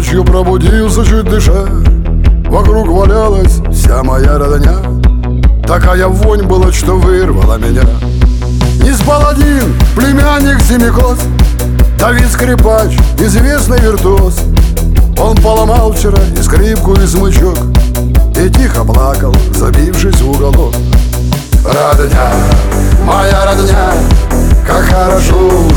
Ночью пробудился, чуть дыша, вокруг валялась вся моя родня. Такая вонь была, что вырвала меня. Не спал один племянник Семикос, Давид Скрипач, известный виртуоз. Он поломал вчера и скрипку, и смычок, и тихо плакал, забившись в уголок. Родня, моя родня, как хорошо